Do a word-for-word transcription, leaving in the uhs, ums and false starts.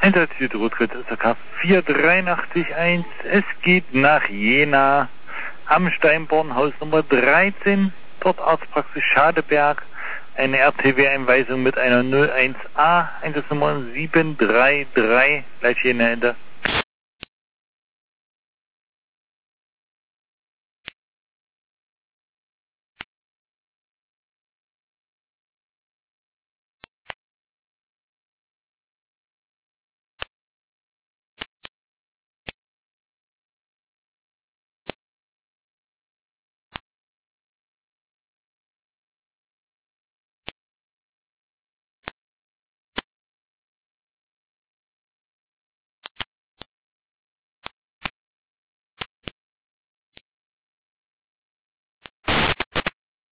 Einsatzgebiet Rotkreuz S R K vier drei acht eins. Es geht nach Jena am Steinbornhaus Nummer dreizehn. Dort Arztpraxis Schadeberg. Eine R T W-Einweisung mit einer null eins A. Einsatznummer sieben drei drei. Gleich Jena Ende.